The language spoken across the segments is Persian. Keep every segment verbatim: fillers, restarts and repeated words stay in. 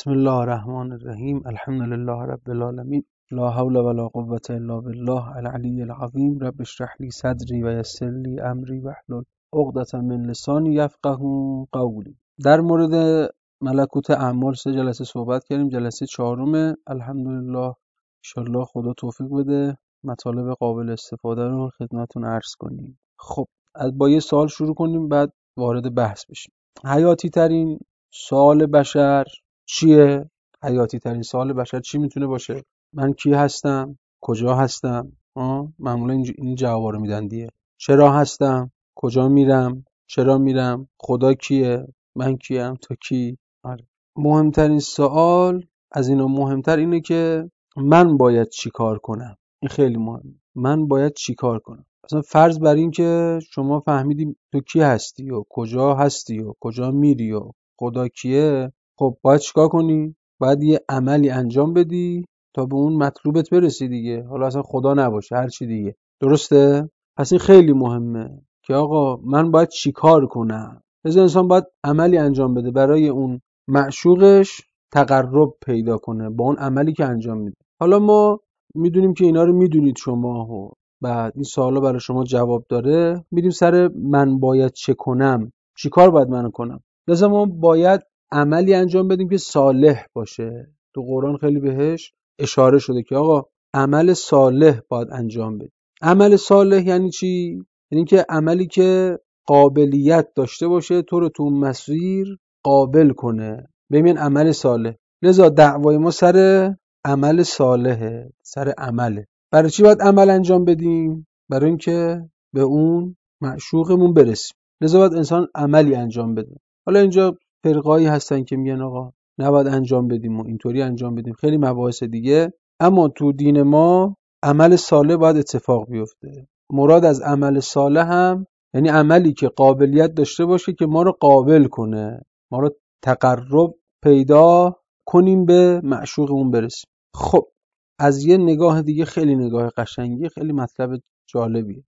بسم الله الرحمن الرحیم. الحمد لله رب العالمین. لا حول ولا قوة الا بالله العلی العظیم. رب اشرح لي صدری و یسر لي امری واحلل عقدة من لسانی یفقهوا قولی. در مورد ملکوت اعمال سه جلسه صحبت کردیم. جلسه چهارم. الحمدلله. انشالله خدا توفیق بده مطالب قابل استفاده رو خدمتتون عرض کنیم. خب از با یه سوال شروع کنیم، بعد وارد بحث بشیم. حیاتی ترین سوال بشر چیه؟ حیاتی ترین سوال بشر چی میتونه باشه؟ من کی هستم؟ کجا هستم؟ آه؟ معمولا این, این جوابا رو میدن دیگه. چرا هستم؟ کجا میرم؟ چرا میرم؟ خدا کیه؟ من کیم؟ تو کی؟ آره. مهمترین سوال از اینا مهمتر اینه که من باید چی کار کنم. این خیلی مهمه. من باید چی کار کنم؟ مثلا فرض بر این که شما فهمیدی تو کی هستی و کجا هستی و کجا میری و خدا کیه، خب باید چیکار کنی؟ باید یه عملی انجام بدی تا به اون مطلوبت برسی دیگه. حالا اصلا خدا نباشه، هر چی دیگه. درسته؟ پس این خیلی مهمه که آقا من باید چیکار کنم. لذا انسان باید عملی انجام بده برای اون معشوقش تقرب پیدا کنه با اون عملی که انجام میده. حالا ما میدونیم که اینا رو میدونید شما و بعد این سوالا برای شما جواب داره. میریم سر من باید چه کنم. چیکار باید من کنم؟ لذا ما باید عملی انجام بدیم که صالح باشه. تو قرآن خیلی بهش اشاره شده که آقا عمل صالح باید انجام بدیم. عمل صالح یعنی چی؟ یعنی که عملی که قابلیت داشته باشه تو رو تو مسیر قابل کنه. ببین عمل صالح. لذا دعوای ما سر عمل صالحه، سر عمله. برای چی باید عمل انجام بدیم؟ برای اینکه به اون معشوقمون برسیم. لذا باید انسان عملی انجام بده. حالا اینجا فرقایی هستن که میگن آقا نباید انجام بدیم و اینطوری انجام بدیم، خیلی مباحث دیگه. اما تو دین ما عمل صالح باید اتفاق بیفته. مراد از عمل صالح هم یعنی عملی که قابلیت داشته باشه که ما رو قابل کنه، ما رو تقرب پیدا کنیم به معشوقمون برسیم. خب از یه نگاه دیگه خیلی نگاه قشنگی، خیلی مطلب جالبیه.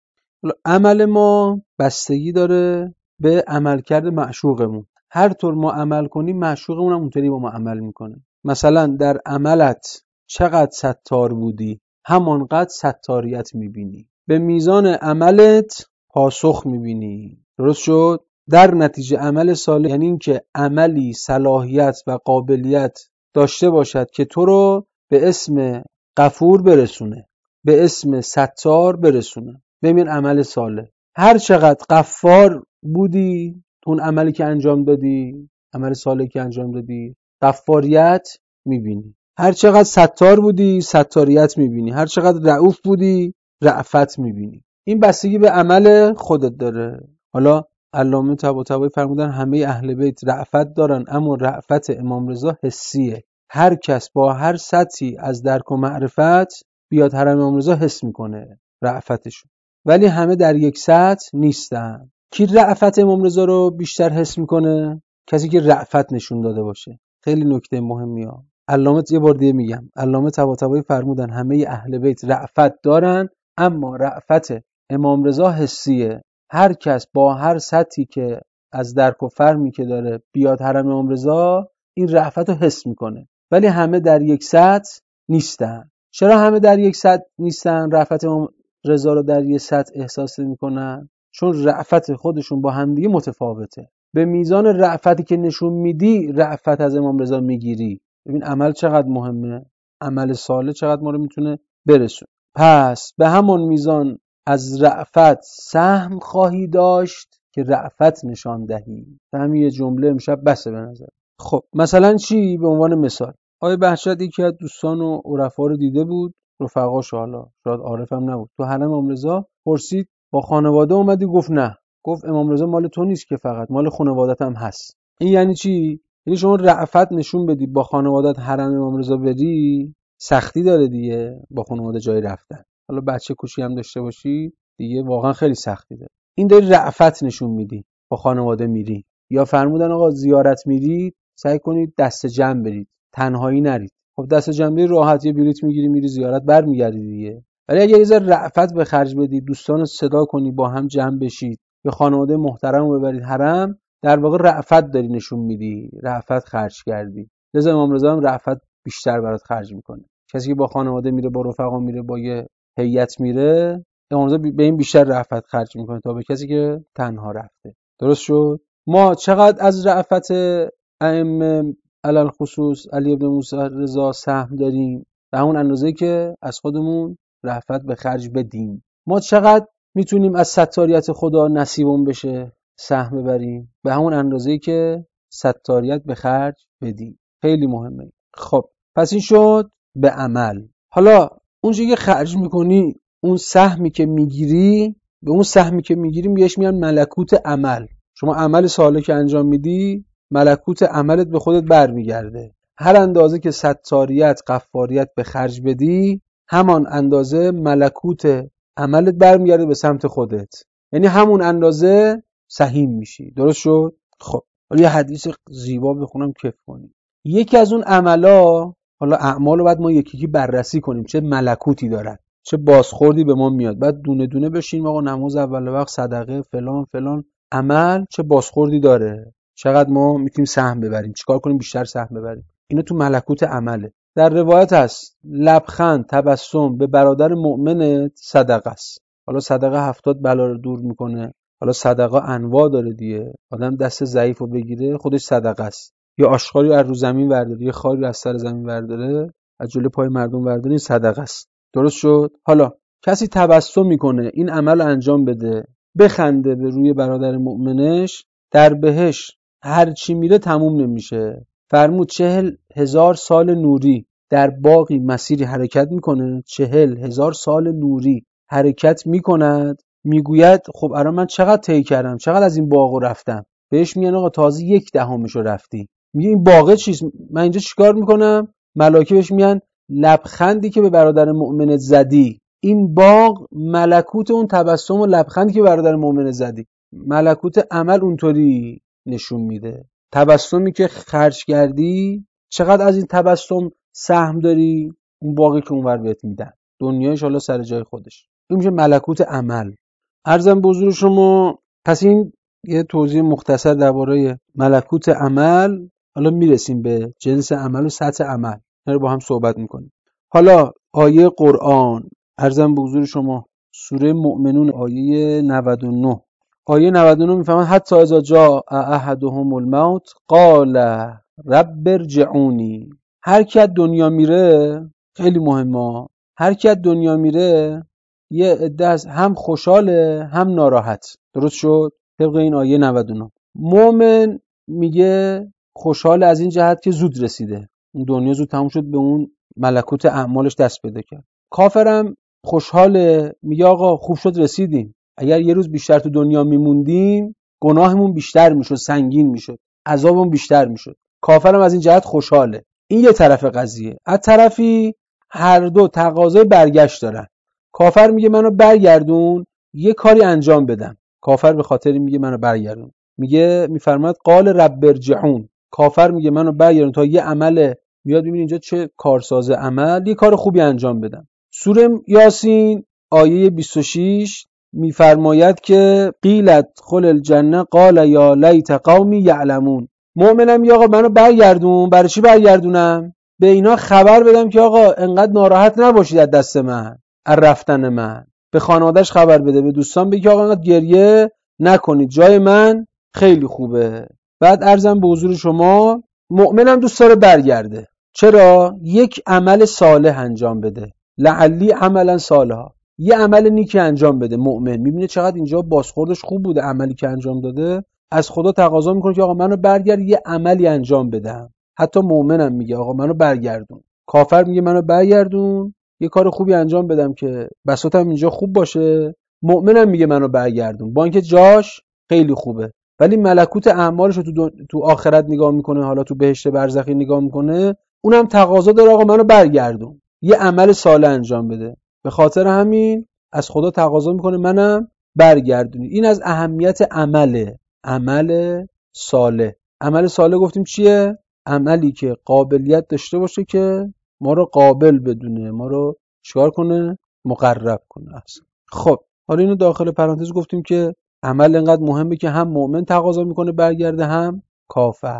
عمل ما بستگی داره به عملکرد معشوقمون. هر طور ما عمل کنیم معشوقمون هم اونطوری با ما عمل میکنه. مثلا در عملت چقدر ستار بودی همانقدر ستاریت میبینی. به میزان عملت پاسخ میبینی. درست شد؟ در نتیجه عمل صالح یعنی این که عملی صلاحیت و قابلیت داشته باشد که تو رو به اسم غفور برسونه، به اسم ستار برسونه. ببین عمل صالح هر چقدر غفار بودی تو اون عملی که انجام دادی، عمل صالح که انجام دادی، غفاریت میبینی. هر چقدر ستار بودی ستاریت میبینی. هر چقدر رؤوف بودی رأفت میبینی. این بستگی به عمل خودت داره. حالا علامه طباطبایی فرمودن همه اهل بیت رأفت دارن، اما رأفت امام رضا حسیه. هر کس با هر سطحی از درک و معرفت بیاد حرم امام رضا حس میکنه رأفتشون، ولی همه در یک سطح نیستن. کی رأفت امام رضا رو بیشتر حس میکنه؟ کسی که رأفت نشون داده باشه. خیلی نکته مهمیه. علامه یه بار دیگه میگم، علامه طباطبایی فرمودن همه اهل بیت رأفت دارن، اما رأفت امام رضا حسیه. هر کس با هر سطحی که از درک و فهمی که داره بیاد حرم امام رضا این رأفت رو حس میکنه، ولی همه در یک سطح نیستن. چرا همه در یک سطح نیستن؟ رأفت امام رضا رو در یک سطح احساس میکنن چون رأفت خودشون با هم دیگه متفاوته. به میزان رأفتی که نشون میدی رأفت از امام رضا میگیری. ببین عمل چقدر مهمه، عمل صالح چقدر ما رو میتونه برسون. پس به همون میزان از رأفت سهم خواهی داشت که رأفت نشان دهی. همین یه جمله امشب بسه به نظر. خب مثلا چی؟ به عنوان مثال آقای بهجت یکی از دوستان و عرفا رو دیده بود، رفقاش، حالا شاید عارف هم نبود، تو حرم امام رضا پرسید با خانواده اومدی؟ گفت نه. گفت امام رضا مال تو نیست که فقط، مال خانوادت هم هست. این یعنی چی؟ یعنی شما رأفت نشون بدی با خانوادت حرم امام رضا بری، سختی داره دیگه با خانواده جای رفتن. حالا بچه کوچی هم داشته باشی دیگه واقعا خیلی سختی داره. این داری رأفت نشون میدی، با خانواده میری. یا فرمودن آقا زیارت میرید سعی کنید دست جمع برید، تنهایی نرید. خب دست جمع بری راحت یه بلیط میگیری میری زیارت برمیگردی دیگه. ولی اگه یه ذره رأفت به خرج بدی، دوستان رو صدا کنی با هم جمع بشید، یا خانواده محترم رو ببرید حرم، در واقع رأفت داری نشون میدی، رأفت خرج کردی. لذا امام رضا هم رأفت بیشتر برات خرج میکنه. کسی که با خانواده میره، با رفقا میره، با یه هیئت میره، امام رضا به این بیشتر رأفت خرج میکنه تا به کسی که تنها رفته. درست شد؟ ما چقدر از رأفت ائمه علل خصوص علی ابن موسی رضا سهم داریم؟ به همون اندازه‌ای که از خودمون رأفت به خرج بدیم. ما چقدر میتونیم از ستاریت خدا نصیبمون بشه سهم ببریم؟ به همون اندازه‌ای که ستاریت به خرج بدیم. خیلی مهمه. خب پس این شد به عمل. حالا اون چیزی که خرج میکنی، اون سهمی که میگیری، به اون سهمی که میگیری بهش میگن ملکوت عمل. شما عمل صالح که انجام میدی، ملکوت عملت به خودت برمیگرده. هر اندازه که ستاریت، غفاریت به خرج بدی، همان اندازه ملکوت عملت برمیگرده به سمت خودت. یعنی همون اندازه سهیم میشی. درست شد؟ خب حالا یه حدیث زیبا بخونم کیف کنیم. یکی از اون عملا، حالا اعمال رو بعد ما یکی یکی بررسی کنیم چه ملکوتی دارن، چه بازخوردی به ما میاد. بعد دونه دونه بشیم آقا نماز اول وقت، صدقه، فلان فلان عمل چه بازخوردی داره، چقدر ما میتونیم سهم ببریم، چیکار کنیم بیشتر سهم ببریم. اینا تو ملکوت عمله. در روایت هست لبخند، تبسم به برادر مؤمنت صدقه است. حالا صدقه هفتاد بلا رو دور میکنه. حالا صدقه انواع داره دیگه. آدم دست ضعیفو بگیره خودش صدقه است. یا آشغالی از رو زمین برداره، یا خاری از سر زمین برداره، از جلوی پای مردم برداره، این صدقه است. درست شد؟ حالا کسی تبسم میکنه این عمل انجام بده، بخنده به روی برادر مؤمنش، در بهشت هر چی میره تموم نمیشه. فرمود چهل هزار سال نوری در باقی مسیری حرکت میکنه، چهل هزار سال نوری حرکت میکند، میگوید خب الان من چقدر طی کردم، چقدر از این باغو رفتم. بهش میگن آقا تازه یک دهمشو رفتی. میگه این باغ چیست؟ من اینجا چیکار میکنم؟ ملائکه بهش میگن لبخندی که به برادر مؤمنت زدی، این باغ ملکوت اون تبسم و لبخندی که برادر مؤمنت زدی. ملکوت عمل اونطوری نشون میده. تبسمی که خرج کردی، چقدر از این تبسم سهم داری، اون باقی که اونور بهت میدن. دنیایش حالا سر جای خودش. این میشه ملکوت عمل. عرضم به حضور شما، پس این یه توضیح مختصر درباره ملکوت عمل. حالا میرسیم به جنس عمل و سطح عمل، اینا رو با هم صحبت میکنیم. حالا آیه قرآن، عرضم به حضور شما سوره مؤمنون آیه نود و نه. آیه نود و نه میفهمن حتی اذا جاء احدهم الموت قال رب ارجعونی. هر کی از دنیا میره، خیلی مهمه، هر کی از دنیا میره یه عده از هم خوشحاله هم ناراحت. درست شد؟ طبق این آیه نود و نه. مؤمن میگه خوشحال از این جهت که زود رسیده، اون دنیا زود تموم شد، به اون ملکوت اعمالش دست پیدا کرد. کافرم خوشحاله، میگه آقا خوب شد رسیدیم، اگر یه روز بیشتر تو دنیا میموندیم گناهمون بیشتر میشد، سنگین میشد، عذابمون بیشتر میشد. کافرم از این جهت خوشحاله. این یه طرف قضیه. از طرفی هر دو تقاضای برگشت دارن. کافر میگه منو برگردون یه کاری انجام بدم. کافر به خاطر میگه منو برگردون، میگه میفرماد قال رب ارجعون. کافر میگه منو برگردون تا یه عمل، میاد ببین اینجا چه کارساز عمل، یه کار خوبی انجام بدم. سوره یاسین آیه بیست و شش میفرماید که قیلت خل الجنه قال یا لیت قومی یعلمون. مؤمنم یا آقا منو برگردون. برای چی برگردونم؟ به اینا خبر بدم که آقا انقدر ناراحت نباشید از دست من، از رفتن من. به خانواده‌اش خبر بده، به دوستان بگی آقا انقدر گریه نکنید، جای من خیلی خوبه. بعد عرضم به حضور شما مؤمنم دوست داره برگرده. چرا؟ یک عمل صالح انجام بده، لعلی عملا صالحا، یه عمل نیکی انجام بده. مؤمن میبینه چقدر اینجا بازخوردش خوب بوده، عملی که انجام داده، از خدا تقاضا میکنه که آقا منو برگرد یه عملی انجام بدم. حتی مؤمنم میگه آقا منو برگردون. کافر میگه منو برگردون یه کار خوبی انجام بدم که بساطم اینجا خوب باشه. مؤمنم میگه منو برگردون با اینکه جاش خیلی خوبه، ولی ملکوت اعمالش رو تو, دو... تو آخرت نگاه میکنه، حالا تو بهشت برزخی نگاه میکنه، اونم تقاضا داره آقا منو برگردون، یه عمل صالح انجام بده. به خاطر همین از خدا تقاضا میکنه منم برگردونی. این از اهمیت عمله. عمل صالح. عمل صالح گفتیم چیه؟ عملی که قابلیت داشته باشه که ما رو قابل بدونه، ما رو چیکار کنه؟ مقرب کنه. اصلا خب حالا اینو داخل پرانتز گفتیم که عمل اینقدر مهمه که هم مؤمن تقاضا میکنه برگرده، هم کافر.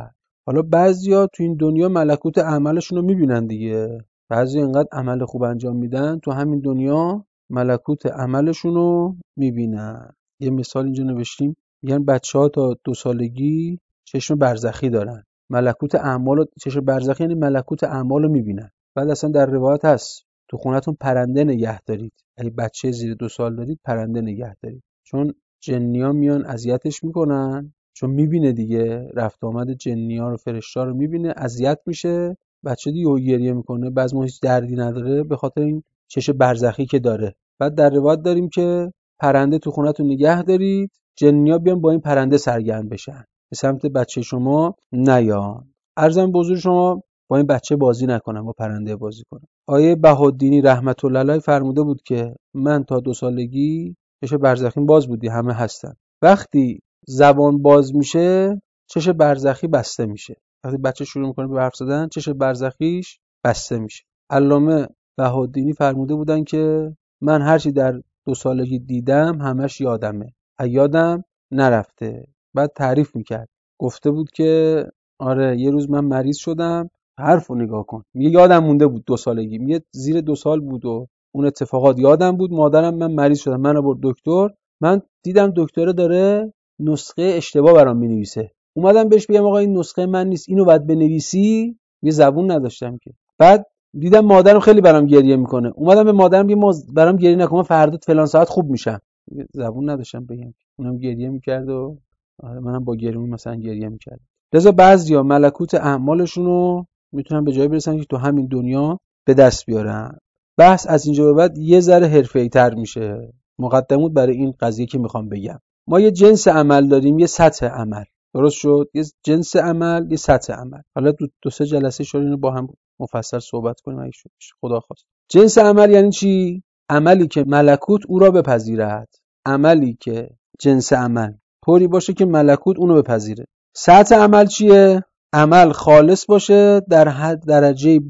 حالا بعضیا تو این دنیا ملکوت اعمالشون رو میبینن دیگه. بعضی اینقدر عمل خوب انجام میدن تو همین دنیا ملکوت عملشون رو میبینن. یه مثال اینجا نوشتیم، میگن بچه‌ها تا دو سالگی چشم برزخی دارن. ملکوت اعمال، چشم برزخی یعنی ملکوت اعمال رو میبینن. بعد اصلا در روایت هست تو خونتون پرنده نگه دارید. اگه بچه زیر دو سال دارید پرنده نگه دارید، چون جنیا میان اذیتش میکنن، چون میبینه دیگه رفت آمد جنیا رو، فرشتا رو میبینه، اذیت میشه. بچه دیگه گریه میکنه، بعضی موقع هیچ دردی نداره به خاطر این چش برزخی که داره. بعد در روایت داریم که پرنده تو خونتون نگه دارید، جنیا بیان با این پرنده سرگرم بشن، به سمت بچه شما نیان. عرضم به حضور شما با این بچه بازی نکنم، با پرنده بازی کنم. آیه بهاءالدینی رحمت الله علیه فرموده بود که من تا دو سالگی چش برزخیم باز بودی، همه هستن. وقتی زبان باز میشه چش برزخی بسته میشه. وقتی بچه شروع میکنه به حرف زدن چش برزخیش بسته میشه. علامه بهاءالدینی فرموده بودن که من هرچی در دو سالگی دیدم همش یادمه، یادم نرفته. بعد تعریف میکرد، گفته بود که آره یه روز من مریض شدم، حرفو نگاه کن، میگه یادم مونده بود دو سالگی، میگه زیر دو سال بود و اون اتفاقات یادم بود. مادرم من مریض شدم، منو برد دکتر، من دیدم دکتره داره نسخه اشتباه برام مینویسه، اومدم بهش بگم آقا این نسخه من نیست، اینو باید بنویسی. یه زبون نداشتم که. بعد دیدم مادرم خیلی برام گریه میکنه، اومدم به مادرم بگم برام گریه نکن، فردا فلان ساعت خوب میشم. زبون نداشتم بگم، اونم گریه میکرد و منم با گریه مثلا گریه میکردم. لذا بعضیا ملکوت اعمالشون رو میتونن به جای برسن که تو همین دنیا به دست بیارن. بحث از اینجا به بعد یه ذره حرفه‌ای‌تر میشه. مقدمات برای این قضیه که میخوام بگم، ما یه جنس عمل داریم، یه سطح عمل. درست شد؟ یه جنس عمل، یه سطح عمل. حالا دو, دو سه جلسه شد اینو با هم مفصل صحبت کنیم اگه شد خدا خواست. جنس عمل یعنی چی؟ عملی که ملکوت او را بپذیرد. عملی که جنس عمل طوری باشه که ملکوت اونو بپذیره. سطح عمل چیه؟ عمل خالص باشه، در حد درجه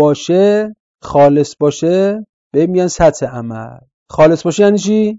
باشه، خالص باشه، به میگن سطح عمل. خالص باشه یعنی چی؟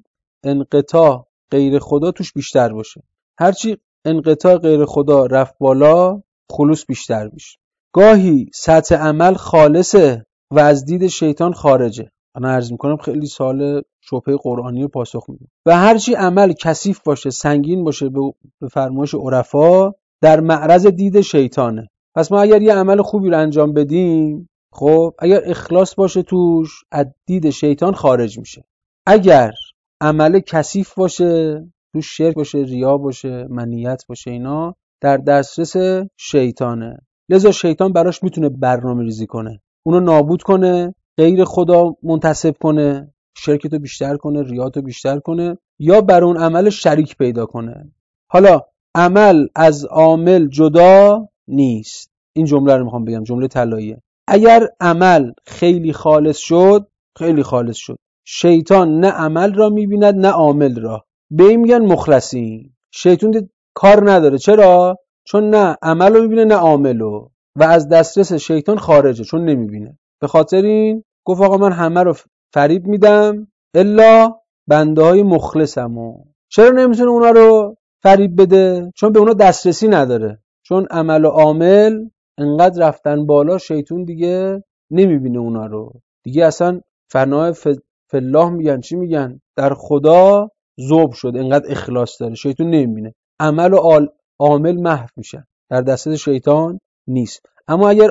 انقطاع غیر خدا توش بیشتر باشه. هرچی انقطاع غیر خدا رفت بالا، خلوص بیشتر میشه. گاهی سطح عمل خالصه و از دید شیطان خارجه. من عرض میکنم خیلی سوال شبهه قرآنی رو پاسخ میدم. و هرچی عمل کثیف باشه، سنگین باشه، به فرمایش عرفا در معرض دید شیطانه. پس ما اگر یه عمل خوبی رو انجام بدیم، خب اگر اخلاص باشه توش، از دید شیطان خارج میشه. اگر عمل کثیف باشه، توش شرک باشه، ریا باشه، منیت باشه، اینا در دسترس شیطانه. لذا شیطان براش میتونه برنامه ریزی کنه، اونو نابود کنه، غیر خدا منتسب کنه، شرکتو بیشتر کنه، ریاتو بیشتر کنه، یا بر اون عمل شریک پیدا کنه. حالا عمل از عامل جدا نیست. این جمله رو میخوام بگم، جمله طلاییه. اگر عمل خیلی خالص شد، خیلی خالص شد، شیطان نه عمل را میبیند نه عامل را. به این میگن مخلصین. شیطان کار نداره. چرا؟ چون نه عمل رو میبینه نه عامل رو، و از دسترس شیطان خارجه، چون نمیبینه. به خاطر این گفت آقا من همه رو فریب میدم الا بنده های مخلصمو. چرا نمیتونه اونا رو فریب بده؟ چون به اونا دسترسی نداره. چون عمل و عامل انقدر رفتن بالا، شیطان دیگه نمیبینه اونا رو دیگه. اصلا فنای فالله میگن، چی میگن؟ در خدا ذوب شد، انقدر اخلاص داره، شیطان نمیبینه. عمل و عامل محو میشن، در دسترس شیطان نیست. اما اگر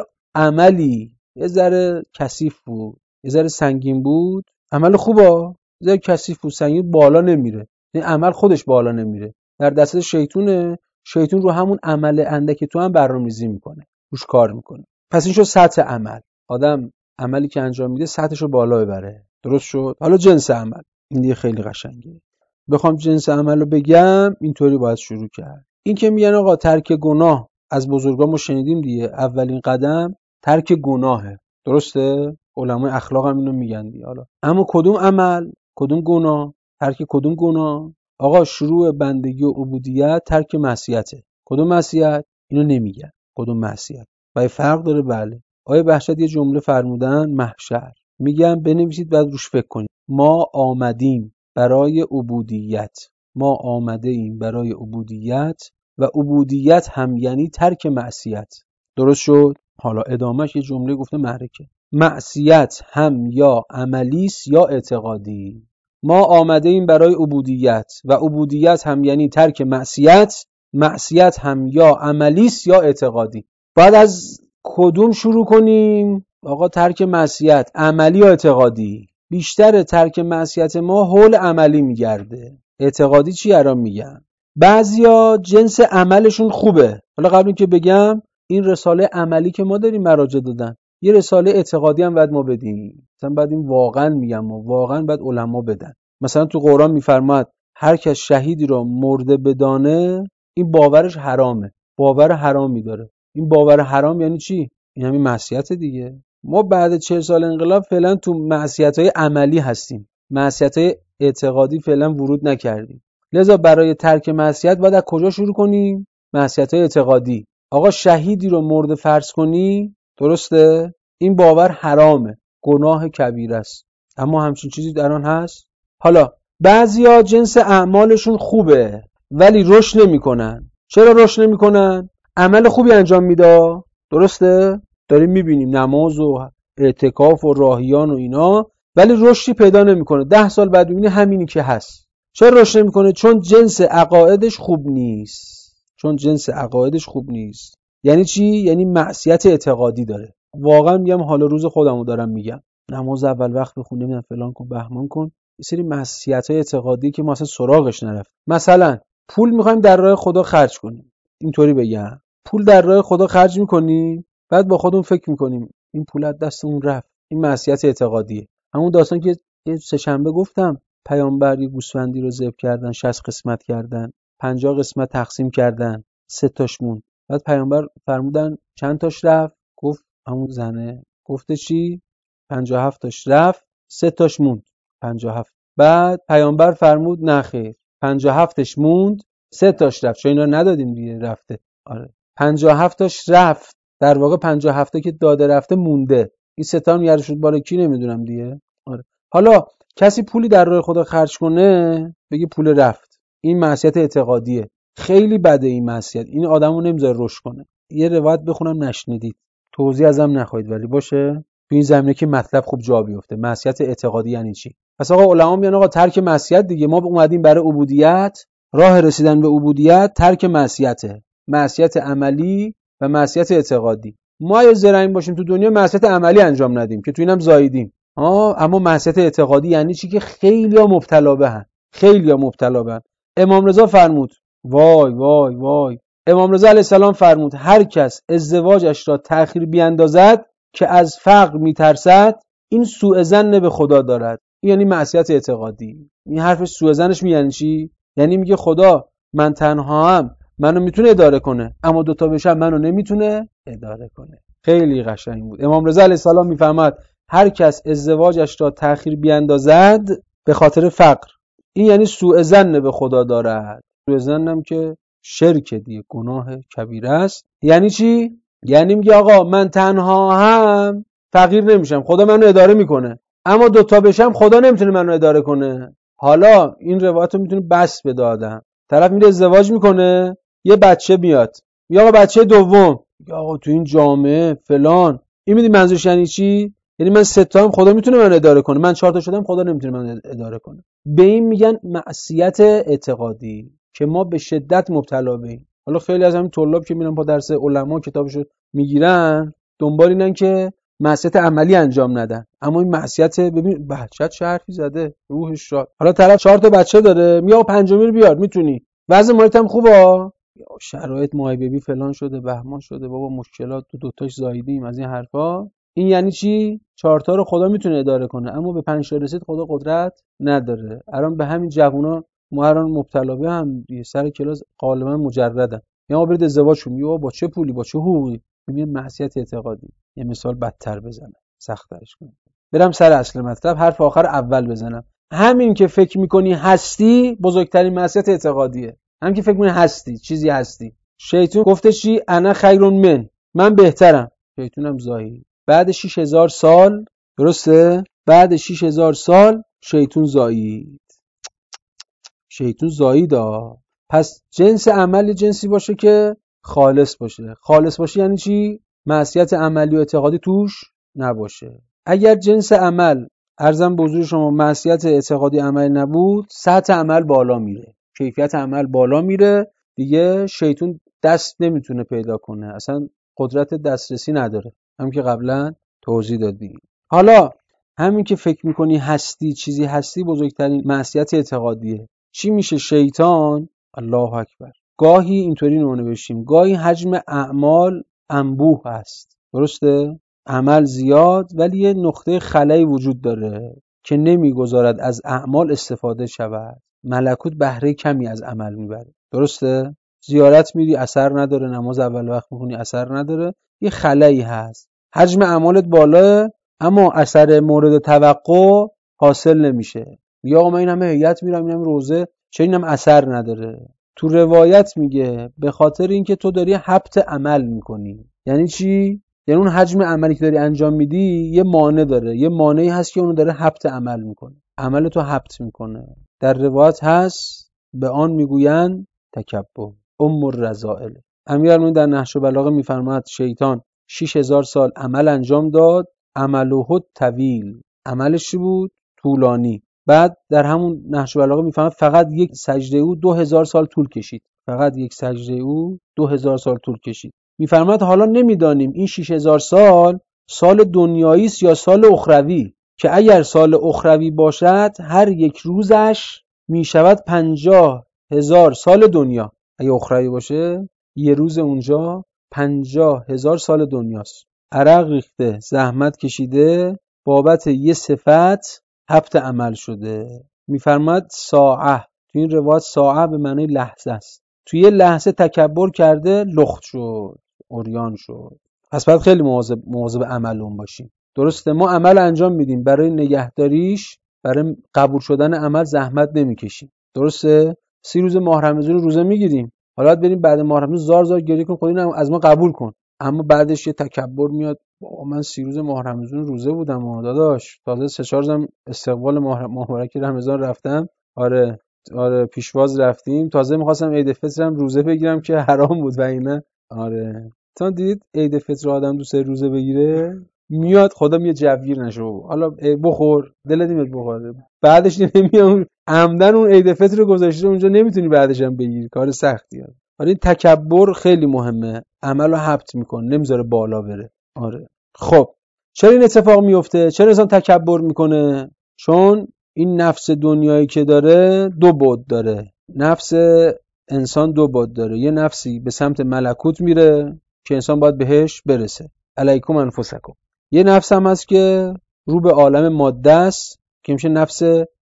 عملی یه ذره کثیف بود، یه ذره سنگین بود، عمل خوبه، یه ذره کثیف بود، سنگین، بالا نمیره. این عمل خودش بالا نمیره، در دسترس شیطونه. شیطان رو همون عمل اندک تو هم برنامه‌ریزی میکنه، روش کار میکنه. پس این شد سطح عمل. آدم عملی که انجام میده سطحشو بالا ببره. درست شد؟ حالا جنس عمل، این دیگه خیلی قشنگه. بخوام جنس عمل رو بگم اینطوری باید شروع کرد. این که میگن آقا ترک گناه، از بزرگان ما شنیدیم دیگه، اولین قدم ترک گناهه. درسته؟ علمای اخلاق هم اینو میگن دیگه. حالا اما کدوم عمل، کدوم گناه، ترک کدوم گناه؟ آقا شروع بندگی و عبودیت ترک معصیته. کدوم معصیت؟ اینو نمیگن کدوم معصیت. و فرق داره. بله آیه بهشت یه جمله فرمودن، محشر، میگم بنویسید بعد روش فکر کنید. ما آمدیم برای عبودیت، ما آمده ایم برای عبودیت و عبودیت هم یعنی ترک معصیت. درست شد؟ حالا ادامهش یه جمله گفته معرکه. معصیت هم یا عملی است یا اعتقادی. ما آمده ایم برای عبودیت و عبودیت هم یعنی ترک معصیت. معصیت هم یا عملی است یا اعتقادی. باید از کدوم شروع کنیم؟ آقا ترک معصیت، عملی یا اعتقادی؟ بیشتر ترک معصیت ما حول عملی میگرده. اعتقادی چی الان میگم؟ بعضیا جنس عملشون خوبه. حالا قبل اینکه بگم، این رساله عملی که ما داریم مراجع دادن، یه رساله اعتقادی هم باید ما بدیم. مثلا باید این واقعا میگم و واقعا باید علما بدن. مثلا تو قرآن میفرماد هر کس شهیدی را مرده بدانه، این باورش حرامه، باور حرامی داره. این باور حرام یعنی چی؟ این همین معصیت دیگه. ما بعد چهل سال انقلاب فعلا تو معصیت‌های عملی هستیم، معصیت‌های اعتقادی فعلا ورود نکردیم. لذا برای ترک معصیت باید از کجا شروع کنیم؟ معصیت‌های اعتقادی. آقا شهیدی رو مرده فرض کنی، درسته؟ این باور حرامه، گناه کبیره است. اما همچین چیزی در آن هست؟ حالا بعضیا جنس اعمالشون خوبه ولی رشد نمی‌کنن. چرا رشد نمی‌کنن؟ عمل خوبی انجام میده، درسته؟ داریم می‌بینیم نماز و اعتکاف و راهیان و اینا، ولی رشدی پیدا نمی‌کنه. ده سال بعد می‌بینی همینی که هست. چرا رشد نمی‌کنه؟ چون جنس عقایدش خوب نیست. چون جنس عقایدش خوب نیست. یعنی چی؟ یعنی معصیت اعتقادی داره. واقعا میگم حال روز خودمو دارم میگم. نماز اول وقت بخون، نمیدونم فلان کن، بهمان کن. یه سری معصیت‌های اعتقادی که ما اصلا سراغش نرفت. مثلا پول می‌خوایم در راه خدا خرج کنیم. اینطوری بگم، پول در راه خدا خرج می‌کنیم، بعد با خودمون فکر می‌کنیم این پول از دستمون رفت. این معصیت اعتقادیه. همون داستان که یه سه شنبه گفتم، پیامبر یه گوسفندی رو ذبح کردن، شصت قسمت کردن، پنجاه قسمت تقسیم کردن، سه تاش موند. بعد پیامبر فرمودن چند تاش رفت؟ گفت همون زنه. گفته چی؟ پنجاه و هفت تاش رفت، سه تاش موند. پنجاه و هفت. بعد پیامبر فرمود نه خیر، پنجاه و هفتش موند، سه تاش رفت. چون اینا ندادیم دیگه، رفته. آره. پنجاه و هفت تاش رفت. در واقع پنجاه و هفت تا که داده رفته مونده. این سه تا هم یارو شد بالا کی نمیدونم دیگه. آره. حالا کسی پولی در راه خدا خرج کنه، بگه پول رفت، این معصیت اعتقادیه. خیلی بده این معصیت. این آدمو نمیذاره رشد کنه. یه روایت بخونم نشنیدید، توضیح ازم نخواید، ولی باشه تو این زمینه که مطلب خوب جا بیفته. معصیت اعتقادی یعنی چی؟ پس آقا علما میگن آقا ترک معصیت دیگه. ما اومدیم برای عبودیت، راه رسیدن به عبودیت ترک معصیته. معصیت عملی و معصیت اعتقادی. ما اگه زرنگ باشیم تو دنیا معصیت عملی انجام ندیم که تو اینم زاییدیم. آه اما معصیت اعتقادی یعنی چی؟ که خیلی‌ها مبتلا بهن. خیلی‌ها مبتلا بهن. امام رضا فرمود، وای وای وای، امام رضا علیه السلام فرمود هر کس ازدواجش را تأخیر بیاندازد که از فقر میترسد، این سوء ظن به خدا دارد. این یعنی معصیت اعتقادی. این حرفش سوء ظنش میگن چی؟ یعنی میگه خدا من تنها هم منو میتونه اداره کنه، اما دوتا بشم منو نمیتونه اداره کنه. خیلی قشنگ بود. امام رضا علیه السلام میفرماد هر کس ازدواجش را تأخیر بیاندازد به خاطر فقر، این یعنی سوء ظن به خدا دارد. سوء ظنم که شرک دیگه، گناه کبیره است. یعنی چی؟ یعنی میگه آقا من تنها هم فقیر نمیشم، خدا منو اداره میکنه، اما دوتا بشم خدا نمیتونه منو اداره کنه. حالا این روایت رو میتونه بس بده آدم. طرف میره ازدواج میکنه، یه بچه میاد، یا آقا بچه دوم، یا آقا تو این جامعه فلان. این میدونی منظورش یعنی چی؟ یعنی من سه تا هم خدا میتونه من اداره کنه، من چهار تا شدم خدا نمیتونه من اداره کنه. به این میگن معصیت اعتقادی که ما به شدت مبتلا بهیم. حالا خیلی از همین طلاب که میرن با درس علما کتابشو میگیرن، دنبال اینن که معصیت عملی انجام ندن. اما این معصیت، ببین بچه چه حرفی زده، روحش شاد. حالا طرف چهار تا بچه داره، میاد پنجمی رو بیار، میتونی، وضع مالیت هم خوبه، یا شرایط ماه بیبی فلان شده، بهمان شده، بابا مشکلات تو دوتاش زاییدیم، از این حرفا. این یعنی چی؟ چهار تا رو خدا میتونه اداره کنه، اما به پنج تا رسید خدا قدرت نداره. الان به همین جوونا ما الان مبتلا به هم سر کلاس غالبا مجردن. یا ما برید ازدواج کنیم، یا با چه پولی، با چه حقوقی؟ میگه معصیت اعتقادی. یه مثال بدتر بزنم، سخت‌ترش کنم. برم سر اصل مطلب، حرف آخر اول بزنم. همین که فکر میکنی هستی بزرگترین معصیت اعتقادیه. همین که فکر میکنی هستی، چیزی هستی. شیطان گفته چی؟ انا خیرون من، من بهترم. شیطانم زایی. بعد شش هزار سال، درسته؟ بعد شش هزار سال شیطان زایید. شیطان زایید ها. پس جنس عمل جنسی باشه که خالص باشه. خالص باشه یعنی چی؟ معصیت عملی و اعتقادی توش نباشه. اگر جنس عمل عرضم به حضور شما معصیت اعتقادی عملی نبود، سطح عمل بالا میره، کیفیت عمل بالا میره، دیگه شیطون دست نمیتونه پیدا کنه، اصلا قدرت دسترسی نداره، هم که قبلا توضیح دادیم. حالا همین که فکر میکنی هستی چیزی هستی بزرگترین معصیت اعتقادیه. چی میشه؟ شیطان، الله اکبر، گاهی اینطوری نونه بشیم، گاهی حجم اعمال انبوه هست، درسته؟ عمل زیاد ولی یه نقطه خلایی وجود داره که نمیگذارد از اعمال استفاده شود. ملکوت بهره کمی از عمل میبره، درسته؟ زیارت میری اثر نداره، نماز اول وقت میخونی اثر نداره، یه خلایی هست. حجم اعمالت بالاه اما اثر مورد توقع حاصل نمیشه. یا آقا من این همه هیئت میرم، این همه روزه، چه اینم اثر نداره. تو روایت میگه به خاطر اینکه تو داری حبط عمل میکنی. یعنی چی؟ یعنی اون حجم عملی که داری انجام میدی یه مانع داره، یه مانعی هست که اونو داره حبط عمل میکنه، عمل تو حبط میکنه. در روایت هست به آن میگویند تکبر، ام الرذائل. امیرالمومنین در نهج البلاغه میفرماد شیطان شش هزار سال عمل انجام داد، عمله طویل، عملش چی بود؟ طولانی. بعد در همون نهج البلاغه میفرماد فقط یک سجده او دو هزار سال طول کشید، فقط یک سجده او دو هزار سال طول کشید. میفرماد حالا نمیدانیم این شش هزار سال سال دنیایی است یا سال اخروی، که اگر سال اخروی باشد هر یک روزش میشود پنجاه هزار سال دنیا. اگه اخروی باشه یه روز اونجا پنجاه هزار سال دنیاست. عرق ریخته، زحمت کشیده، بابت یه صفت حبط عمل شده. میفرماد ساعه، تو این روایت ساعه به معنی لحظه است، توی یه لحظه تکبر کرده، لخت شد، عریان شد. پس باید خیلی مواظب مواظب عملون باشیم. درسته ما عمل انجام میدیم، برای نگهداریش، برای قبول شدن عمل زحمت نمیکشیم، درسته؟ سی روز ماه رمضان روزه میگیریم، حالا بریم بعد ماه رمضان زار زار گریه کن خدا اینو از ما قبول کن، اما بعدش یه تکبر میاد، بابا من سی روز ماه رمضان روزه بودم و داداش تازه سه چهار روزم استقبال ماه مبارک رمضان رفتم، آره آره پیشواز رفتیم، تازه می‌خواستم عید فطرم روزه بگیرم که حرام بود و اینا. آره تا دید عید فطر آدم دوست روزه بگیره میاد خدا میاد جوگیر نشو، حالا بخور دلت نمیاد بخوره، بعدش نمیاد عمدن اون عید فطر رو گذاشته اونجا نمیتونی بعدش هم بگیری، کار سختیه. آره این تکبر خیلی مهمه، عملو حبط میکنه، نمیذاره بالا بره. آره خب چرا این اتفاق میفته؟ چرا انسان تکبر میکنه؟ چون این نفس دنیایی که داره دو بعد داره. نفس انسان دو بعد داره، یه نفسی به سمت ملکوت میره که انسان باید بهش برسه، علیکم انفسکم. یه نفس هم هست که رو به عالم ماده است که میشه نفس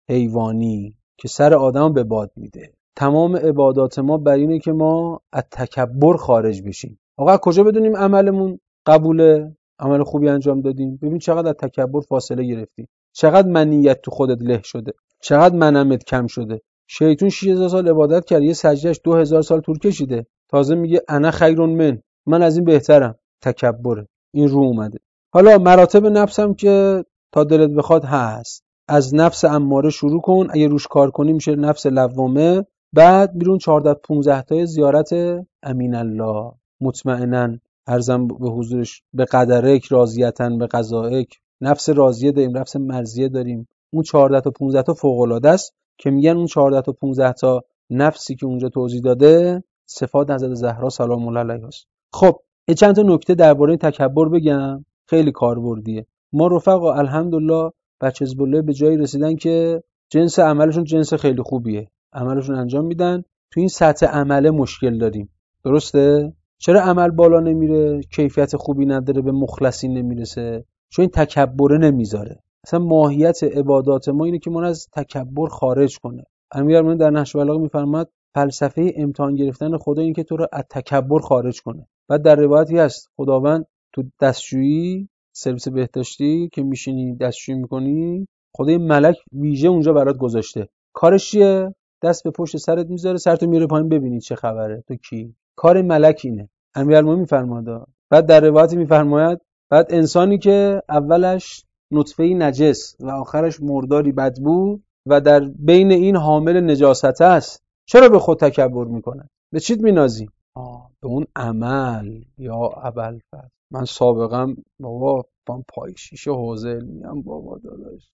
حیوانی که سر آدم به باد میده. تمام عبادات ما بر اینه که ما از تکبر خارج بشیم. آقا کجا بدونیم عملمون قبوله، عمل خوبی انجام دادیم؟ ببین چقدر از تکبر فاصله گرفتی، چقدر منیت تو خودت له شده، چقدر منمت کم شده. شیطون شش هزار سال عبادت کرد، یه سجدهش دو هزار سال طول کشیده، تازه میگه انا خیرون من، من از این بهترم. تکبره، این رو اومده. حالا مراتب نفسم که تا دلت بخواد هست. از نفس اماره شروع کن، اگه روش کار کنی میشه نفس لوامه، بعد میرون چهارده پانزده تای زیارت امین الله، مطمئناً عرضم به حضورش به قدرک راضیتن به قضائک. نفس راضیه داریم، نفس مرضیه داریم. اون چهارده تا پانزده تا فوق العاده است که میگن اون چهارده تا پانزده تا نفسی که اونجا توضیح داده صفات حضرت زهرا سلام الله علیها است. خب یه چند تا نکته درباره تکبر بگم، خیلی کاربردیه. ما رفقا الحمدلله بچه حزب الله به جایی رسیدن که جنس عملشون جنس خیلی خوبیه، عملشون انجام میدن، تو این سطح عمله مشکل داریم، درسته؟ چرا عمل بالا نمیره؟ کیفیت خوبی نداره، به مخلصین نمیرسه، چون این تکبر نمیذاره. اصلا ماهیت عبادات ما اینه که ما از تکبر خارج کنه. امیرالمومنین در نهج البلاغه میفرماد فلسفه امتحان گرفتن خدا اینه که تو رو از تکبر خارج کنه. بعد در روایتی هست خداوند تو دستشویی سرویس بهداشتی که میشینی دستشویی میکنی، خدای ملک ویژه اونجا برات گذاشته. کارش چیه؟ دست به پشت سرت میذاره، سرتو میاره پایین ببینید چه خبره، تو کی؟ کار ملک اینه. امیرالمومنین میفرماد. بعد در روایتی میفرماید بعد انسانی که اولش نطفه‌ای نجس و آخرش مرداری بدبو و در بین این حامل نجاست است، چرا به خود تکبر میکنن؟ به چیت مینازی؟ آه به اون عمل. یا ابوالفضل من سابقم بابا من پای شیشه حوزه علمیم بابا داداش.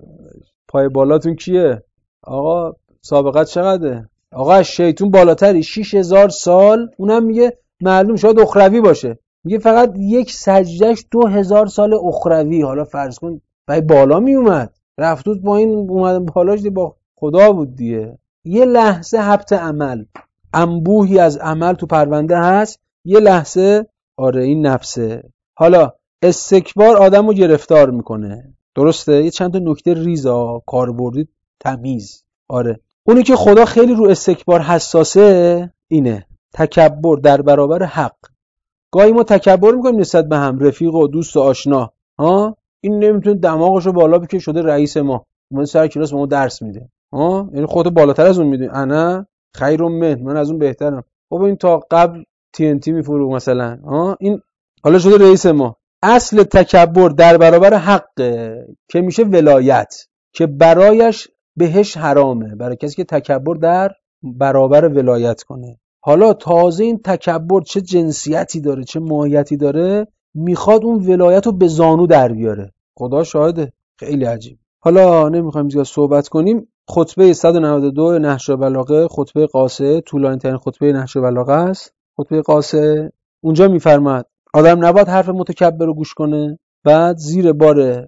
پای بالاتون کیه؟ آقا سابقت چقدره؟ آقا از شیطون بالاتری شش هزار سال. اونم میگه معلوم شاید اخروی باشه، میگه فقط یک سجدهش دو هزار سال اخروی. حالا فرض کن بای بالا میومد رفتود با این اومد بالاش دی با خدا بود دیگه. یه لحظه حبت عمل، انبوهی از عمل تو پرونده هست، یه لحظه آره این نفسه. حالا استکبار آدمو گرفتار میکنه، درسته؟ یه چند تا نکته ریزا کاربردی تمیز. آره اونی که خدا خیلی رو استکبار حساسه اینه تکبر در برابر حق. گاهی ما تکبر میکنیم نسبت به هم، رفیق و دوست و آشنا. ها این نمیتونه دماغشو بالا بکشه، شده رئیس ما، من سر کلاس به ما درس میده. ها یعنی خودتو بالاتر از اون میدونی. انا خیر من، من از اون بهترم. بابا این تا قبل تی ان تی میفروخت مثلا. ها این حالا شده رئیس ما. اصل تکبر در برابر حقه که میشه ولایت، که برایش بهش حرامه، برای کسی که تکبر در برابر ولایت کنه. حالا تازه این تکبر چه جنسیتی داره، چه ماهیتی داره، میخواد اون ولایت رو به زانو در بیاره. خدا شاهده خیلی عجیب. حالا نمیخوایم زیاد صحبت کنیم. خطبه صد و نود و دو نهج البلاغه، خطبه قاصه، طولانی ترین خطبه نهج البلاغه است. خطبه قاصه اونجا میفرماد آدم نباید حرف متکبر رو گوش کنه، بعد زیر بار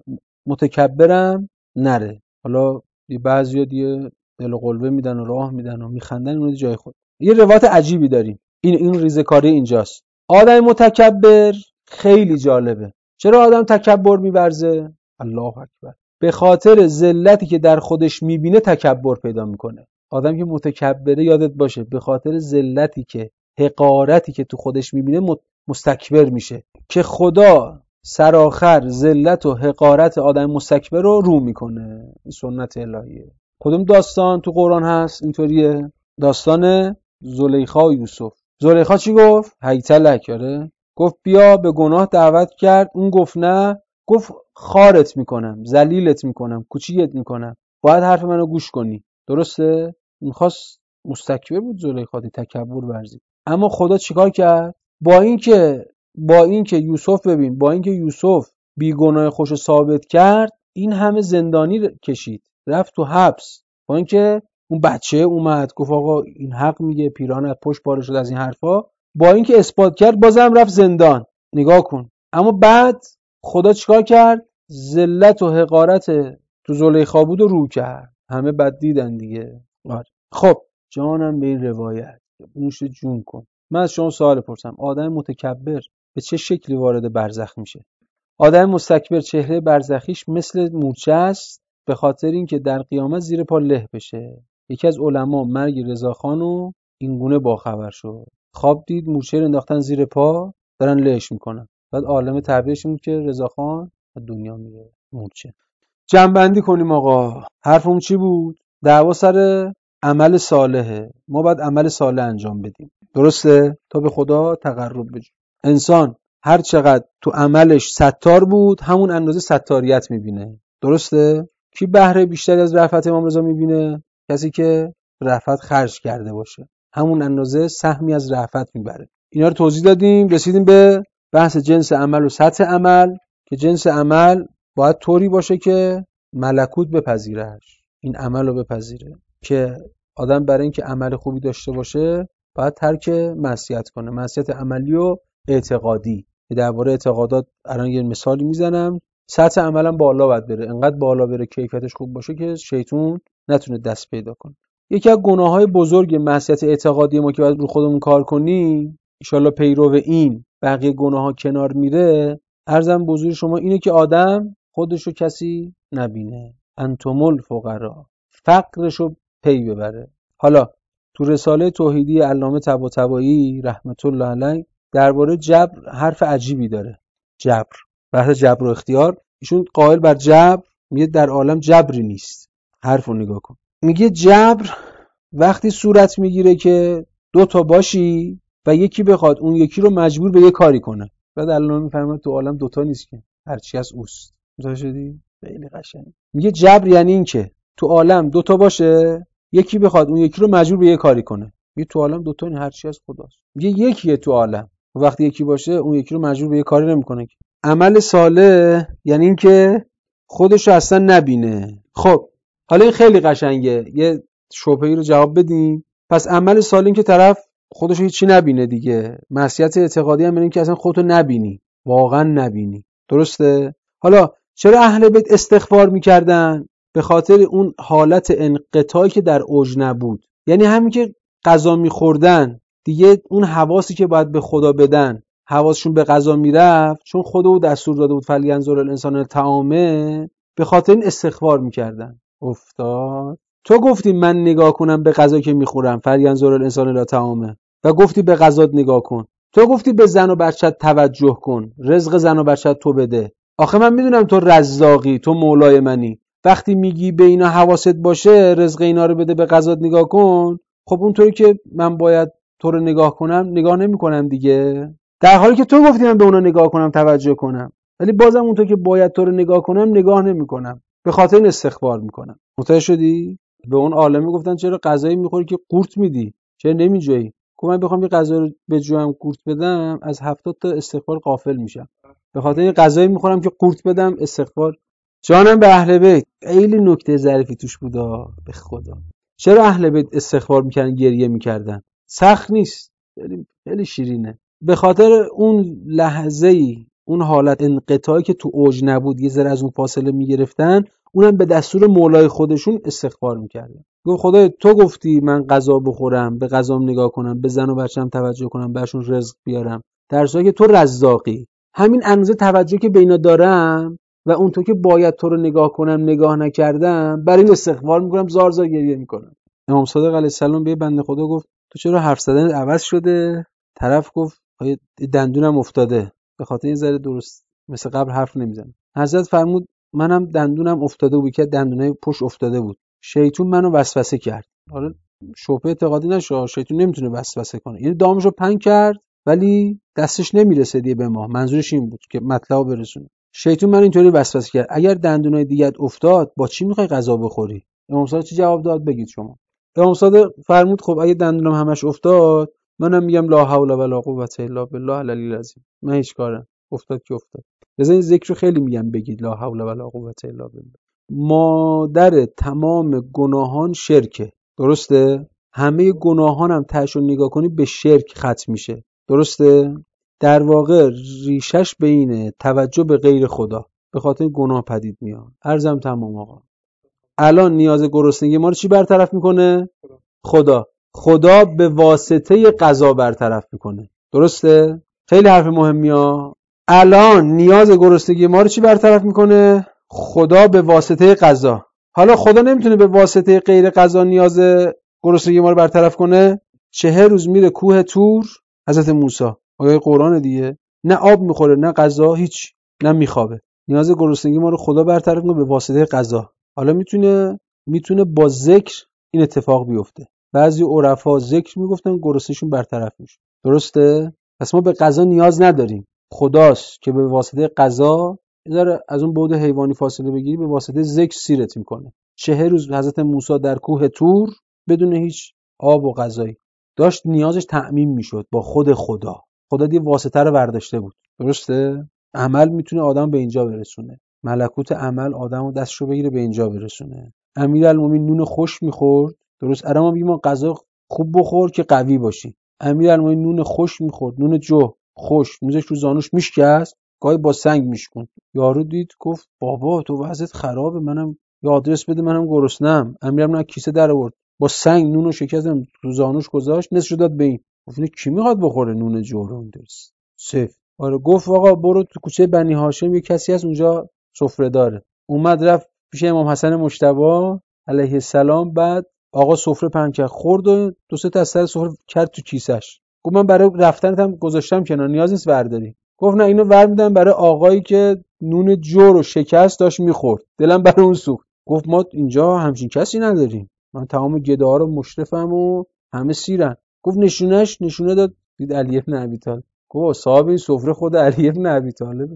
متکبرم نره. حالا بعضیا دیگه دل و قلبه میدن و راه میدن و میخندن، اون جای خود. یه روایت عجیبی داریم، این این ریزه‌کاری اینجاست. آدم متکبر خیلی جالبه. چرا آدم تکبر می‌ورزه؟ الله اکبر. به خاطر ذلتی که در خودش میبینه تکبر پیدا میکنه. آدم که متکبره یادت باشه به خاطر ذلتی که حقارتی که تو خودش میبینه مستکبر میشه، که خدا سرآخر ذلت و حقارت آدم مستکبر رو رو میکنه. این سنت الهیه. کدوم داستان تو قرآن هست اینطوریه؟ داستان زلیخا و یوسف. زلیخا چی گفت؟ هیتلک. آره گفت بیا به گناه دعوت کرد، اون گفت نه، گفت خارت میکنم، ذلیلت میکنم، کوچیکت میکنم، باید حرف منو گوش کنی. درسته؟ میخواست مستکبر بود زلیخا، تکبر ورزید. اما خدا چیکار کرد؟ با اینکه با اینکه یوسف ببین با اینکه یوسف بیگناه خوش ثابت کرد، این همه زندانی کشید، رفت تو حبس. با اینکه اون بچه اومد گفت آقا این حق میگه، پیران از پشت پاره شد از این حرفا، با اینکه اثبات کرد بازم رفت زندان. نگاه کن. اما بعد خدا چیکار کرد؟ ذلت و حقارت تو زلیخا بود و رو کرد. همه بد دیدن دیگه. آره. خب جانم به این روایت نوش جون کن. من از شما سوال پرسم، آدم متکبر به چه شکلی وارد برزخ میشه؟ آدم مستکبر چهره برزخیش مثل مورچه است، به خاطر اینکه در قیامت زیر پا له بشه. یکی از علما مرگ رضاخانو اینگونه باخبر شد. خواب دید مورچه رو انداختن زیر پا دارن لهش میکنن. بعد عالم تعبیرش این که رضاخان از دنیا میره. مورچه. جمع‌بندی کنیم آقا. حرفم چی بود؟ دعوا سر عمل صالحه. ما باید عمل صالح انجام بدیم. درسته؟ تا به خدا تقرب بجو. انسان هر چقدر تو عملش ستار بود همون اندازه ستاریت میبینه. درسته؟ کی بهره بیشتری از رفعت امام رضا میبینه؟ کسی که رفعت خرج کرده باشه. همون اندازه سهمی از رفعت میبره. اینا رو توضیح دادیم، رسیدیم به بحث جنس عمل و سطح عمل، که جنس عمل باید طوری باشه که ملکوت بپذیرهش، این عمل رو بپذیره. که آدم برای اینکه عمل خوبی داشته باشه باید ترک معصیت کنه، معصیت عملی و اعتقادی. درباره اعتقادات الان یه مثالی میزنم. سطح عملم بالا باید بره، انقدر بالا بره کیفیتش خوب باشه که شیطون نتونه دست پیدا کنه. یکی از گناه‌های بزرگ معصیت اعتقادی ما که باید رو خودمون کار کنیم، ان شاءالله پیرو این بقیه گناه‌ها کنار میره، عرضم بزرگ شما اینه که آدم خودشو کسی نبینه. انتم الفقرا، فقرشو پی ببره. حالا تو رساله توحیدی علامه طباطبایی رحمت الله علیه درباره جبر حرف عجیبی داره. جبر، بحث جبر و اختیار. ایشون قائل بر جبر، میگه در عالم جبری نیست. حرفو نگاه کن. میگه جبر وقتی صورت میگیره که دو تا باشی و یکی بخواد اون یکی رو مجبور به یه کاری کنه. بعد علامه میفرماد تو عالم دوتا نیست که هرچی از اوست. متوجه شدی؟ خیلی قشنگ. میگه جبر یعنی این که تو عالم دوتا باشه یکی بخواد اون یکی رو مجبور به یه کاری کنه. یه تو عالم دو تا این هر چی از خداست. یه یکیه تو عالم. وقتی یکی باشه اون یکی رو مجبور به یه کاری نمیکنه. عمل صالح یعنی این که خودش رو اصلا نبینه. خب حالا این خیلی قشنگه. یه شبهه‌ای رو جواب بدیم. پس عمل صالح این که طرف خودش رو هیچی نبینه دیگه. معصیت اعتقادی هم این که اصلا خودتو نبینی. واقعا نبینی. درسته؟ حالا چرا اهل بیت استغفار میکردن؟ به خاطر اون حالت انقطاعی که در اوج نبود. یعنی همین که غذا میخوردن دیگه اون حواسی که باید به خدا بدن حواسشون به غذا میرفت، چون خدا او دستور داده بود فلینظر الانسان طعامه، به خاطر این استغفار میکردن. افتاد تو گفتی من نگاه کنم به غذا که میخورم فلینظر الانسان الی طعامه، و گفتی به غذات نگاه کن. تو گفتی به زن و بچت توجه کن، رزق زن و بچت تو بده. آخه من میدونم تو رزاقی، تو مولای منی. وقتی میگی به اینا حواست باشه، رزق اینا رو بده، به غذات نگاه کن، خب اونطوری که من باید تو رو نگاه کنم نگاه نمیکنم دیگه. در حالی که تو گفتی من به اونا نگاه کنم توجه کنم، ولی بازم اونطور که باید تو رو نگاه کنم نگاه نمیکنم، به خاطر این استغفار میکنم. متوجه شدی؟ به اون عالمه گفتن چرا غذایی میخوری که قورت میدی، چرا نمیجویی؟ گفت من بخوام یه غذا رو بجوام قورت بدم از هفتاد تا استغفار غافل میشم، به خاطر این غذایی میخورم که قورت بدم استغفار. جانم به اهل بیت خیلی نکته ظریفی توش بودا. به خدا چرا اهل بیت استغفار میکردن، گریه میکردن؟ سخت نیست، خیلی خیلی شیرینه. به خاطر اون لحظه‌ای، اون حالت انقطاعی که تو اوج نبود، یه ذره از اون فاصله میگرفتن، اونم به دستور مولای خودشون استغفار میکردن. گفت خدای تو گفتی من غذا بخورم، به غذام نگاه کنم، به زن و بچه‌م توجه کنم، بهشون رزق بیارم، در صورتی که تو رزاقی. همین اندازه توجه که به اینا دارم و اونطور که باید تو رو نگاه کنم نگاه نکردم، برای این استغفار میکنم، زار زار گریه میکنم. امام صادق علیه السلام به بنده خدا گفت تو چرا حرف زدن عوض شده؟ طرف گفت دندونم افتاده، به خاطر این ذره درست مثل قبل حرف نمیزنه. حضرت فرمود منم دندونم افتاده بود که دندونای پشت افتاده بود، شیطون منو وسوسه کرد. حالا شبهه اعتقادی نشه، شیطون نمیتونه وسوسه کنه. یعنی دامشو پنگ کرد ولی دستش نمیرسه دیگه به ما. منظورش این بود که مطلب برسونه. شیطون من اینطوری وسوسه کرد اگر دندونای دیگه افتاد با چی میخوای غذا بخوری؟ امام صادق چی جواب داد بگید شما؟ امام صادق فرمود خب اگه دندونم همش افتاد، منم میگم لا حول ولا قوة الا بالله العلی العظیم. من هیچ کارم افتاد که افتاد. لذا این ذکر رو خیلی میگم بگید، لا حول ولا قوة الا بالله. مادر تمام گناهان شرکه، درسته؟ همه گناهان هم تهش رو نگاه کنی به شرک ختم میشه، درسته؟ در واقع ریشش به اینه توجه به غیر خدا، به خاطر گناه پدید میاد. عرضم تمام آقا. الان نیاز گرسنگی ما رو چی برطرف میکنه؟ خدا. خدا به واسطه قضا برطرف میکنه، درسته؟ خیلی حرف مهمیه. الان نیاز گرسنگی ما رو چی برطرف میکنه؟ خدا به واسطه قضا. حالا خدا نمیتونه به واسطه غیر قضا نیاز گرسنگی ما رو برطرف کنه؟ چهل روز میره کوه تور، حضرت موسی، آیه قرآن دیگه، نه آب میخوره نه غذا، هیچ، نه میخوابه. نیاز گرسنگی ما رو خدا برطرف کنه به واسطه قضا. حالا میتونه میتونه با ذکر این اتفاق بیفته. بعضی عرفا ذکر میگفتن گرسنگیشون برطرف میشه، درسته؟ پس ما به قضا نیاز نداریم، خداست که به واسطه قضا ذره از اون بعد حیوانی فاصله بگیری، به واسطه ذکر سیرت میکنه. چهل روز حضرت موسی در کوه تور بدون هیچ آب و غذایی داشت نیازش تأمین میشد با خود خدا. خدا دیگه واسطه رو برداشته بود، درسته؟ عمل میتونه آدم به اینجا برسونه، ملکوت عمل آدمو دستشو بگیره به اینجا برسونه. امیرالمومنین نون خوش میخورد، درست؟ الان ما میگیم ما غذا خوب بخور که قوی باشی. امیرالمومنین نون خوش میخورد، نون جو خوش، میذاش رو زانوش میشکست، گاهی با سنگ میشکن. یارو دید گفت بابا تو وضعت خرابه، منم یه آدرس بده منم گرسنه‌ام. امیرالمومنین کیسه در آورد، با سنگ نونو شکستم تو زانوش گذاشت، نصفش داد به این. گفت کی میخواد بخوره نون جو رو؟ درست سفت. آره گفت آقا برو تو کوچه بنی هاشم یه کسی هست اونجا سفره داره. اومد رفت پیش امام حسن مجتبی علیه السلام، بعد آقا سفره پهن کرد، خورد و دو سه تا از سر سفره کرد تو کیسش. گفت من برای رفتنت هم گذاشتم کنار، نیاز نیست برداری. گفت نه اینو ور میدم برای آقایی که نون جو رو شکست داشت میخورد، دلم برای اون سوخت. گفت ما اینجا همچین کسی نداریم، من تمام گداها رو مشرفم و همه سیرن. گفت نشونش نشونه داد، دید علی بن ابی طالب. گفت صاحب این سفره خود علی بن ابی طالب.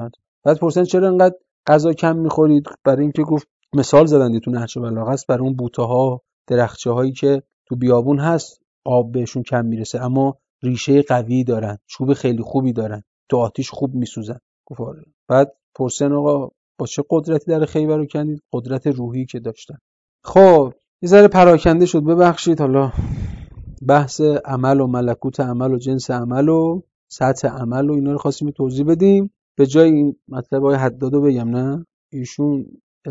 بعد پرسیدن چرا انقدر غذا کم میخورید؟ برای اینکه گفت مثال زدن تو نهج بلاغه است برای اون بوته‌ها درخچه هایی که تو بیابون هست آب بهشون کم میرسه اما ریشه قوی دارن، چوب خیلی خوبی دارن، تو آتیش خوب میسوزن. گفت آره. بعد پرسن آقا با چه قدرتی در خیبر رو کندید؟ قدرت روحی که داشتن. خب یه ذره پراکنده شد، ببخشید. حالا بحث عمل و ملکوت عمل و جنس عمل و سطح عمل و اینا رو خواستیم توضیح بدیم. به جای این مطلب های حدادو بگم، نه ایشون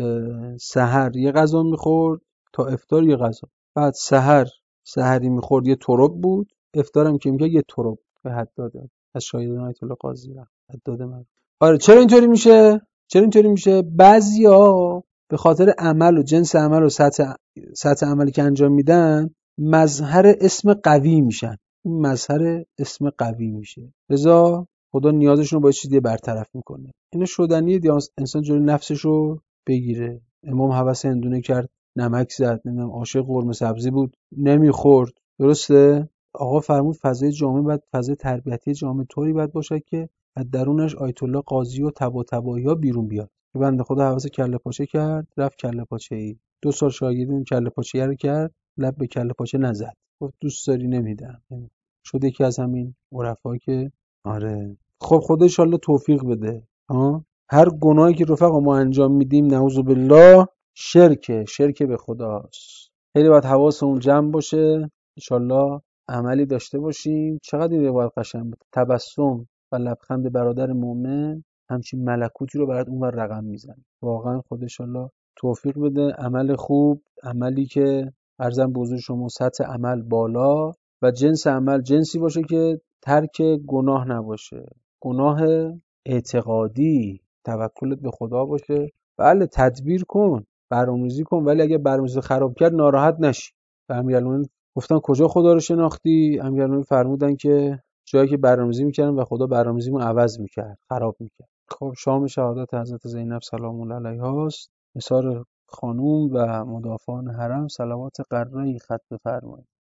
سحر یه غذا میخورد تا افطار یه غذا، بعد سحر سحری میخورد یه ترب بود، افطارم که میگه یه ترب. به حداد از شاهدان آیت الله قاضی حداد من. آره چرا اینطوری میشه؟ چرا اینطوری میشه؟ بعضیا به خاطر عمل و جنس عمل و سطح سطح عملی که انجام میدن مظهر اسم قوی میشن. این مظهر اسم قوی میشه، لذا خدا نیازشون رو با چیزی برطرف میکنه. اینا شدنیه دیگه، انسان جلوی نفسش رو بگیره. امام هوس هندونه کرد، نمک زد، نمیدونم عاشق قرمه سبزی بود نمیخورد، درسته؟ آقا فرمود فضای جامعه باید فضای تربیتی جامعه طوری باید باشه که از درونش آیت الله قاضی و تبا تباهی‌ها بیرون بیاد. که بنده خدا هوس کله پاچه کرد، رفت کله پاچه‌ای. دو سال شاگردی اون کله پاچه رو کرد، لب به کله پاچه نزد. گفت دوست داری نمیدم. شد یکی از همین عرفا که آره. خب خدا ان شاءالله توفیق بده. ها هر گناهی که رفقا ما انجام میدیم نعوذ بالله شرکه، شرک به خداست. خیلی باید حواسمون جمع باشه. ان شاءالله عملی داشته باشیم. چقدر این روایت قشنگ بود. تبسم و لبخند برادر مؤمن همچین ملکوتی رو برات اونور رقم میزنه. واقعا خدا ان شاءالله توفیق بده. عمل خوب، عملی که عرضم به حضور شما سطح عمل بالا و جنس عمل جنسی باشه که ترک گناه نباشه، گناه اعتقادی، توکلت به خدا باشه. بله تدبیر کن، برنامه‌ریزی کن، ولی اگه برنامه‌ریزی خراب کرد ناراحت نشی. امیرالمومنین گفتن کجا خدا رو شناختی؟ امیرالمومنین فرمودن که جایی که برنامه‌ریزی می‌کردم و خدا برنامه‌ریزیمو عوض می‌کرد، خراب می‌کرد. خب شام شهادت حضرت زینب سلام الله علیها است. نثار خانوم و مدافعان حرم صلوات قره‌ای ختم فرمایید.